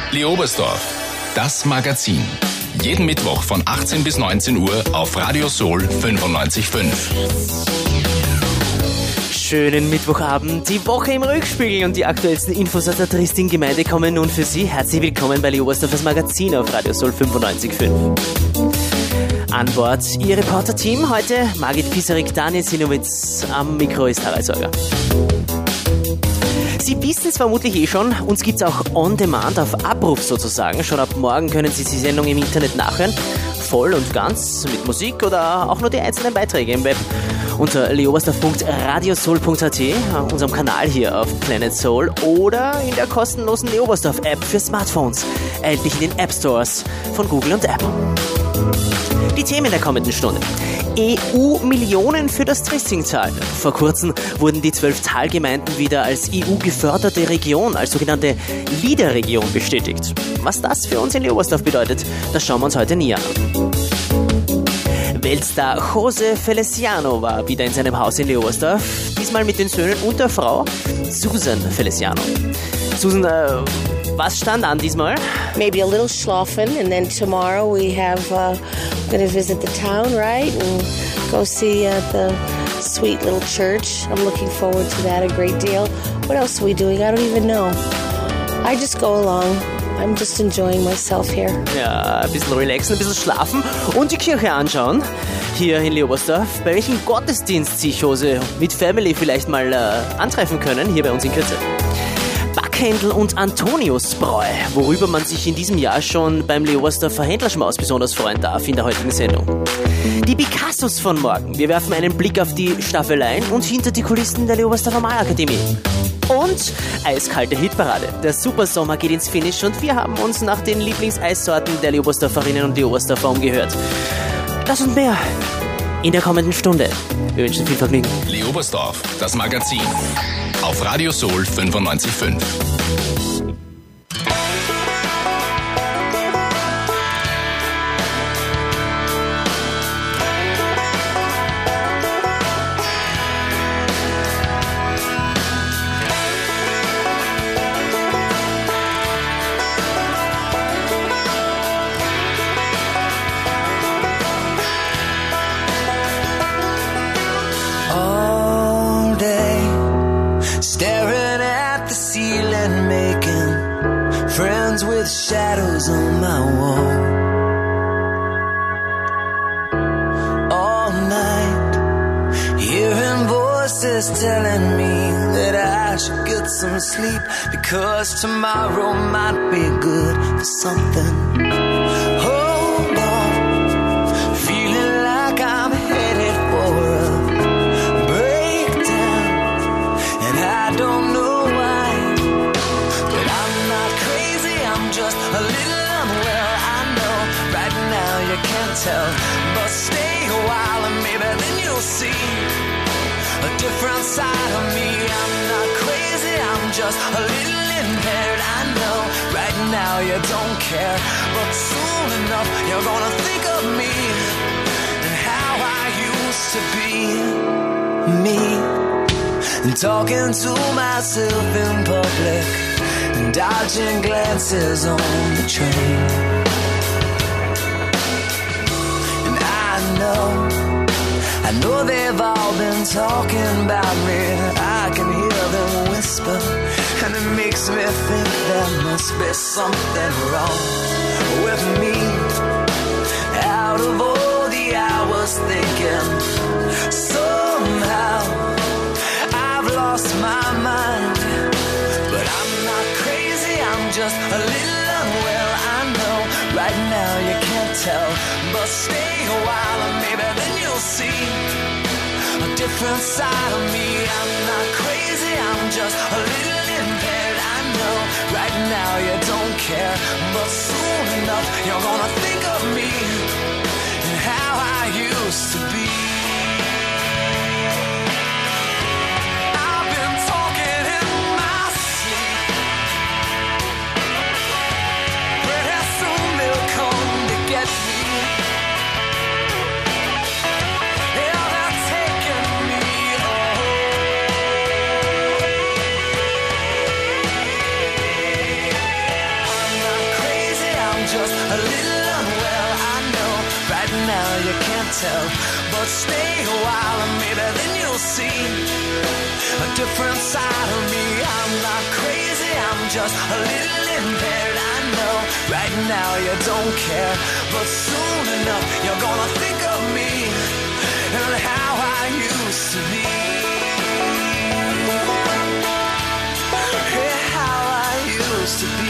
Leobersdorf, das Magazin. Jeden Mittwoch von 18 bis 19 Uhr auf Radio Soul 95.5. Schönen Mittwochabend, die Woche im Rückspiegel und die aktuellsten Infos aus der Triesting-Gemeinde kommen nun für Sie. Herzlich willkommen bei Leobersdorf, das Magazin auf Radio Soul 95.5. An Bord Ihr Reporter-Team heute Margit Pisarik, Daniel Sinowitz, am Mikro ist Harald Sorger. Sie wissen es vermutlich schon, uns gibt es auch on demand, auf Abruf sozusagen. Schon ab morgen können Sie die Sendung im Internet nachhören, voll und ganz, mit Musik oder auch nur die einzelnen Beiträge im Web. Unter leobersdorf.radiosoul.at, unserem Kanal hier auf Planet Soul, oder in der kostenlosen Leobersdorf-App für Smartphones, erhältlich in den App Stores von Google und Apple. Die Themen der kommenden Stunde. EU-Millionen für das Triestingtal. Vor kurzem wurden die 12 Talgemeinden wieder als EU-geförderte Region, als sogenannte LEADER-Region bestätigt. Was das für uns in Leobersdorf bedeutet, das schauen wir uns heute näher an. Weltstar José Feliciano war wieder in seinem Haus in Leobersdorf, diesmal mit den Söhnen und der Frau Susan Feliciano. Susan, was stand an diesmal? Maybe a little schlafen, and then tomorrow we have, going to visit the town, right? And go see the sweet little church. I'm looking forward to that a great deal. What else are we doing? I don't even know. I just go along. I'm just enjoying myself here. Ja, ein bisschen relaxen, ein bisschen schlafen und die Kirche anschauen. Hier in Leobersdorf. Bei welchem Gottesdienst sich Jose mit Family vielleicht mal antreffen können, hier bei uns in Kürze. Backhändel und Antoniusbräu, worüber man sich in diesem Jahr schon beim Leobersdorfer Händlerschmaus besonders freuen darf in der heutigen Sendung. Die Picassos von morgen. Wir werfen einen Blick auf die Staffeleien und hinter die Kulissen der Leobersdorfer Malakademie. Und eiskalte Hitparade. Der Supersommer geht ins Finish und wir haben uns nach den Lieblingseissorten der Leobersdorferinnen und Leobersdorfer umgehört. Das und mehr in der kommenden Stunde. Wir wünschen viel Vergnügen. Leobersdorf, das Magazin. Auf Radio Soul 95.5. Shadows on my wall. All night, hearing voices telling me that I should get some sleep, because tomorrow might be good for something. Hold on, feeling like I'm headed for a breakdown, and I don't know why, but I'm not crazy, I'm just a little unwell. I know right now you can't tell, but stay a while and maybe then you'll see a different side of me. I'm not crazy, I'm just a little impaired. I know right now you don't care, but soon enough you're gonna think of me and how I used to be me, and talking to myself in public and dodging glances on the train. And I know they've all been talking about me. I can hear them whisper, and it makes me think there must be something wrong with me. Out of all the hours thinking, somehow I've lost my mind. But I'm not crazy, I'm just a little unwell. I know right now you can't tell, but stay a while and maybe then you'll see a different side of me. I'm not crazy, I'm just a little impaired. I know right now you don't care, but soon enough you're gonna think of me and how I used to be. I'm not tell. But stay a while and maybe then you'll see a different side of me. I'm not crazy, I'm just a little impaired. I know right now you don't care, but soon enough you're gonna think of me and how I used to be. Hey, how I used to be.